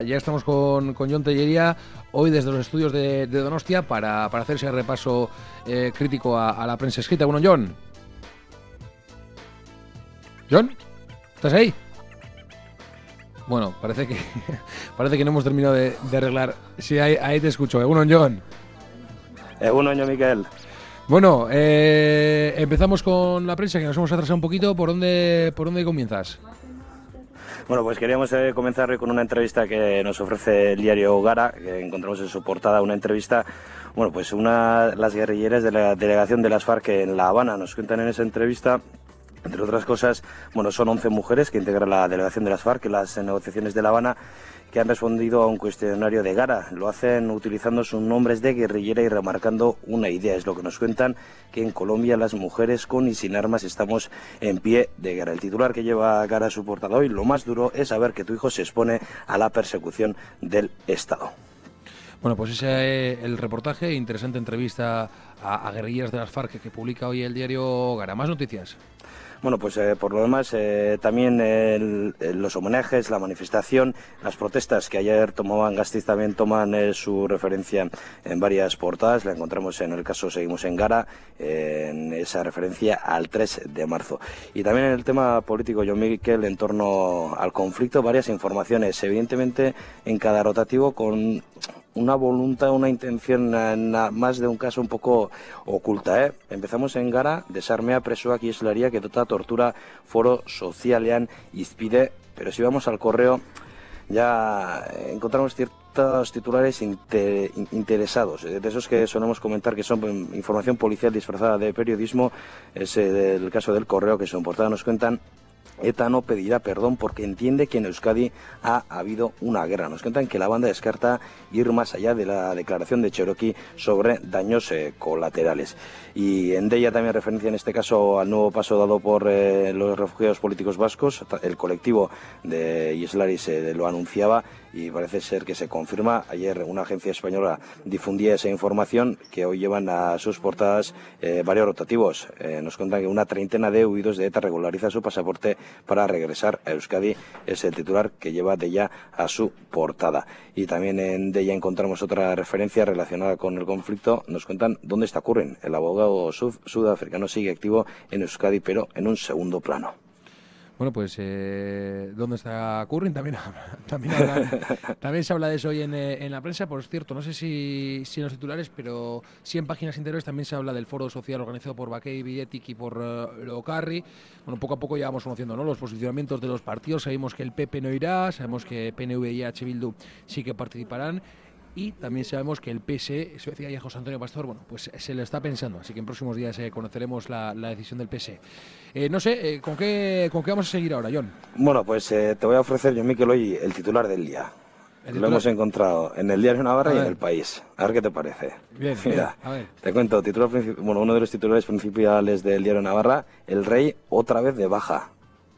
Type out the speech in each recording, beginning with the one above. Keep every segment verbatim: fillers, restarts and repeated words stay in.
Ya estamos con, con Jon Tellería, hoy desde los estudios de, de Donostia, para, para hacer ese repaso eh, crítico a, a la prensa escrita. Bueno, Jon. ¿Jon? ¿Estás ahí? Bueno, parece que parece que no hemos terminado de, de arreglar. Sí, ahí, ahí te escucho. Eh. Bueno, Jon. Eh, un año, Miquel. Bueno, eh, empezamos con la prensa, que nos hemos atrasado un poquito. ¿Por dónde, por dónde comienzas? Bueno, pues queríamos eh, comenzar hoy con una entrevista que nos ofrece el diario Gara, que encontramos en su portada una entrevista, bueno, pues una las guerrilleras de la delegación de las FARC en La Habana. Nos cuentan en esa entrevista, entre otras cosas, bueno, son once mujeres que integran la delegación de las FARC en las negociaciones de La Habana, que han respondido a un cuestionario de Gara. Lo hacen utilizando sus nombres de guerrillera y remarcando una idea. Es lo que nos cuentan, que en Colombia las mujeres con y sin armas estamos en pie de guerra. El titular que lleva Gara a su portada hoy: lo más duro es saber que tu hijo se expone a la persecución del Estado. Bueno, pues ese es el reportaje, interesante entrevista a, a guerrilleras de las FARC que publica hoy el diario Gara. ¿Más noticias? Bueno, pues eh, por lo demás, eh, también el, los homenajes, la manifestación, las protestas que ayer tomaban Gasteiz también toman eh, su referencia en varias portadas. La encontramos en el caso Seguimos en Gara, eh, en esa referencia al tres de marzo. Y también en el tema político, Jon Miquel, en torno al conflicto, varias informaciones, evidentemente en cada rotativo con una voluntad, una intención en más de un caso un poco oculta, ¿eh? Empezamos en Gara, desarmea presoak islaria que tota tortura foro sozialean izpide, pero si vamos al correo ya encontramos ciertos titulares inter, interesados, de esos que solemos comentar que son información policial disfrazada de periodismo. Es el caso del correo, que en portada nos cuentan: ETA no pedirá perdón porque entiende que en Euskadi ha habido una guerra. Nos cuentan que la banda descarta ir más allá de la declaración de Cherokee sobre daños eh, colaterales. Y en Deia también referencia en este caso al nuevo paso dado por eh, los refugiados políticos vascos. El colectivo de Islaris eh, lo anunciaba y parece ser que se confirma. Ayer una agencia española difundía esa información, que hoy llevan a sus portadas eh, varios rotativos. Eh, nos cuentan que una treintena de huidos de ETA regulariza su pasaporte para regresar a Euskadi. Es el titular que lleva Deia a su portada. Y también en Deia encontramos otra referencia relacionada con el conflicto. Nos cuentan dónde está Curren. El abogado sud sudafricano sigue activo en Euskadi, pero en un segundo plano. Bueno, pues eh, ¿dónde está Curren? También, también, habla, también se habla de eso hoy en, eh, en la prensa. Por cierto, no sé si, si en los titulares, pero sí en páginas interiores también se habla del foro social organizado por Bakey Bidetik y por uh, Locarri. Bueno, poco a poco ya vamos conociendo, ¿no?, los posicionamientos de los partidos. Sabemos que el P P no irá, sabemos que P N V y H Bildu sí que participarán. Y también sabemos que el P S E, eso decía ya José Antonio Pastor, bueno, pues se lo está pensando, así que en próximos días eh, conoceremos la, la decisión del P S E. Eh, no sé, eh, ¿con qué con qué vamos a seguir ahora, Jon? Bueno, pues eh, te voy a ofrecer, Jon Miquel, hoy el titular del día. Lo hemos encontrado en el Diario Navarra y en El País. A ver qué te parece. Bien, Mira, bien, a ver. Te cuento, titular, bueno, uno de los titulares principales del Diario Navarra: el rey otra vez de baja.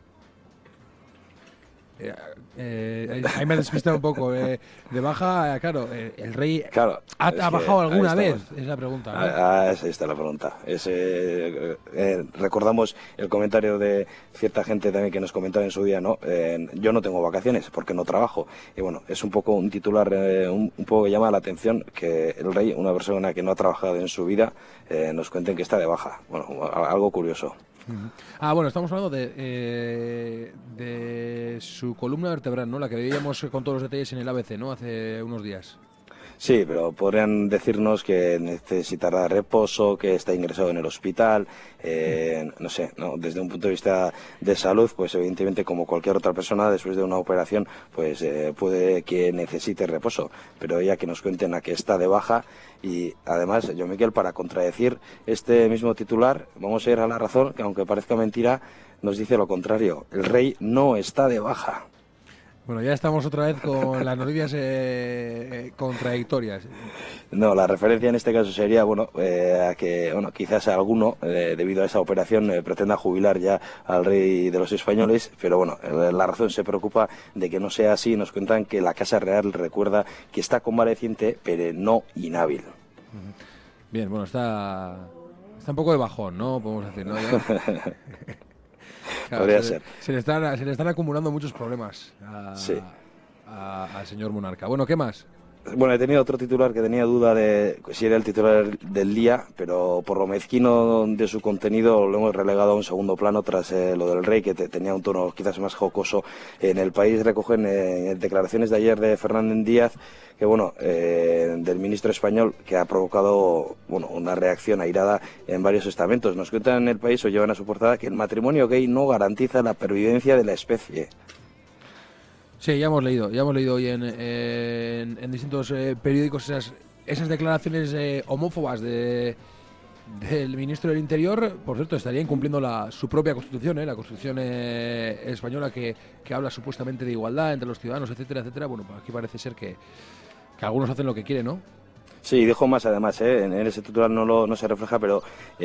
Eh, eh, ahí me has despistado un poco. Eh, de baja, claro, eh, el rey claro, ha, ha bajado alguna vez, es la pregunta, ¿no? Ah, esa está la pregunta. Es, eh, eh, recordamos el comentario de cierta gente también que nos comentaba en su día, ¿no? Eh, yo no tengo vacaciones porque no trabajo. Y bueno, es un poco un titular, eh, un, un poco que llama la atención que el rey, una persona que no ha trabajado en su vida, eh, nos cuenten que está de baja. Bueno, algo curioso. Ah, bueno, estamos hablando de, eh, de su columna vertebral, ¿no? La que veíamos con todos los detalles en el A B C, ¿no?, hace unos días. Sí, pero podrían decirnos que necesitará reposo, que está ingresado en el hospital, eh, no sé, no, desde un punto de vista de salud, pues evidentemente como cualquier otra persona después de una operación, pues eh, puede que necesite reposo, pero ya que nos cuenten a que está de baja. Y además, Jon Miquel, para contradecir este mismo titular, vamos a ir a La Razón, que aunque parezca mentira, nos dice lo contrario: el rey no está de baja. Bueno, ya estamos otra vez con las noticias eh, eh, contradictorias. No, la referencia en este caso sería, bueno, eh, a que, bueno, quizás alguno, eh, debido a esa operación, eh, pretenda jubilar ya al rey de los españoles, pero bueno, eh, La Razón se preocupa de que no sea así. Nos cuentan que la Casa Real recuerda que está convaleciente, pero no inhábil. Bien, bueno, está, está un poco de bajón, ¿no? Podemos decir, ¿no? Claro, Podría se, ser. Se le, están, se le están acumulando muchos problemas a, sí. a, al señor monarca. Bueno, ¿qué más? Bueno, he tenido otro titular que tenía duda de si era el titular del día, pero por lo mezquino de su contenido lo hemos relegado a un segundo plano tras eh, lo del rey, que te, tenía un tono quizás más jocoso. En El País recogen eh, declaraciones de ayer de Fernández Díaz, que bueno, eh, del ministro español, que ha provocado bueno una reacción airada en varios estamentos. Nos cuentan en El País, o llevan a su portada, que el matrimonio gay no garantiza la pervivencia de la especie. Sí, ya hemos leído, ya hemos leído hoy en, en, en distintos eh, periódicos esas, esas declaraciones eh, homófobas de, del ministro del Interior. Por cierto, estaría incumpliendo la, su propia Constitución, eh, la Constitución eh, española que, que habla supuestamente de igualdad entre los ciudadanos, etcétera, etcétera. Bueno, pues aquí parece ser que, que algunos hacen lo que quieren, ¿no? Sí, dijo más además, ¿eh? en ese titular no, lo, no se refleja, pero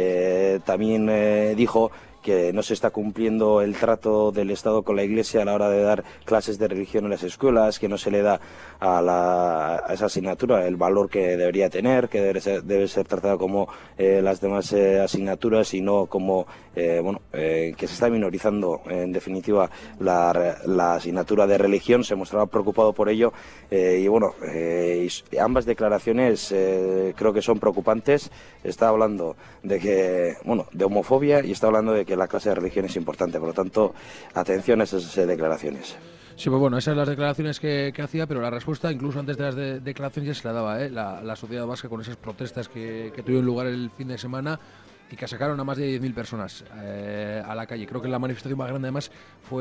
eh, también eh, dijo que no se está cumpliendo el trato del Estado con la Iglesia a la hora de dar clases de religión en las escuelas, que no se le da a, la, a esa asignatura el valor que debería tener, que debe ser, debe ser tratada como eh, las demás eh, asignaturas y no como, eh, bueno, eh, que se está minorizando en definitiva la, la asignatura de religión. Se mostraba preocupado por ello eh, y bueno, eh, y ambas declaraciones eh, creo que son preocupantes. Está hablando de que, bueno, de homofobia y está hablando de que la clase de religión es importante, por lo tanto, atención a esas eh, declaraciones. Sí, pues bueno, esas son las declaraciones que, que hacía, pero la respuesta, incluso antes de las de, declaraciones, ya se la daba ¿eh? la, la sociedad vasca con esas protestas que, que tuvieron lugar el fin de semana y que sacaron a más de diez mil personas eh, a la calle. Creo que la manifestación más grande, además,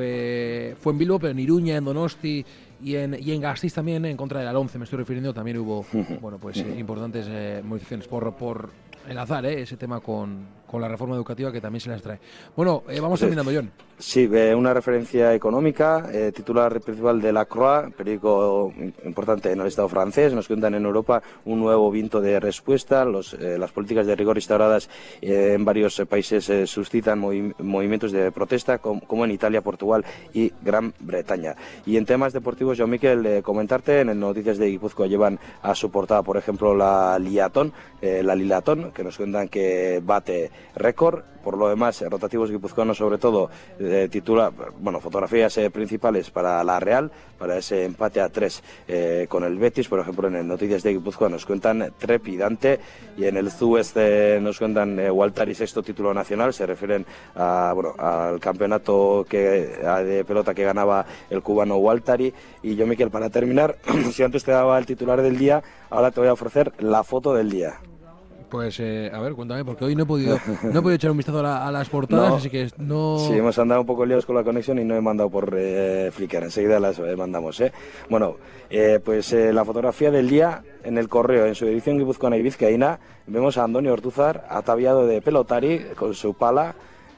fue, fue en Bilbo, pero en Iruña, en Donosti y en, y en Gasteiz también, en contra de la LOMCE, me estoy refiriendo. También hubo bueno, pues, eh, importantes eh, movilizaciones por, por enlazar eh, ese tema con, con la reforma educativa que también se las trae. Bueno, eh, vamos terminando, John. Sí, eh, una referencia económica, eh, titular principal de La Croix, periódico importante en el Estado francés. Nos cuentan en Europa un nuevo viento de respuesta. Los, eh, las políticas de rigor instauradas eh, en varios eh, países eh, suscitan movi movimientos de protesta, com como en Italia, Portugal y Gran Bretaña. Y en temas deportivos, yo, Miquel, eh, comentarte, en el Noticias de Guipúzcoa llevan a su portada, por ejemplo, la Liatón, eh, la Lilatón, que nos cuentan que bate récord. Por lo demás, eh, rotativos guipuzcoanos, sobre todo, eh, titula, bueno, fotografías eh, principales para la Real, para ese empate a tres eh, con el Betis. Por ejemplo, en el Noticias de Guipúzcoa nos cuentan trepidante, y en el Z U este nos cuentan eh, Waltari, sexto título nacional. Se refieren a, bueno, al campeonato que, a, de pelota que ganaba el cubano Waltari. Y yo, Miquel, para terminar, si antes te daba el titular del día, ahora te voy a ofrecer la foto del día. Pues, eh, a ver, cuéntame, porque hoy no he podido no he podido echar un vistazo a, la, a las portadas, no, así que no... Sí, hemos andado un poco liados con la conexión y no he mandado por eh, Flickr, enseguida las eh, mandamos, ¿eh? Bueno, eh, pues eh, la fotografía del día en El Correo, en su edición guipuzcoana y vizcaína, vemos a Andoni Ortúzar ataviado de pelotari, con su pala,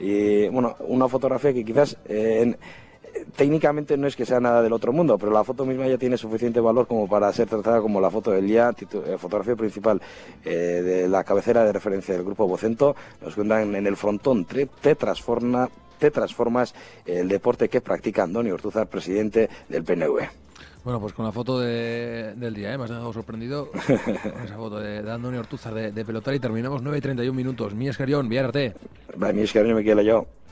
y bueno, una fotografía que quizás... Eh, en, técnicamente no es que sea nada del otro mundo, pero la foto misma ya tiene suficiente valor como para ser tratada como la foto del día, eh, fotografía principal eh, de la cabecera de referencia del Grupo Vocento. Nos cuentan en el frontón, te, te, transforma, te transformas el deporte que practica Andoni Ortúzar, presidente del P N V. Bueno, pues con la foto de, del día, ¿eh? Me has dejado sorprendido con esa foto de, de Andoni Ortúzar de, de pelotari. Terminamos nueve y treinta y un minutos. Mi escarión, Viárate. Mi escarión me queda yo.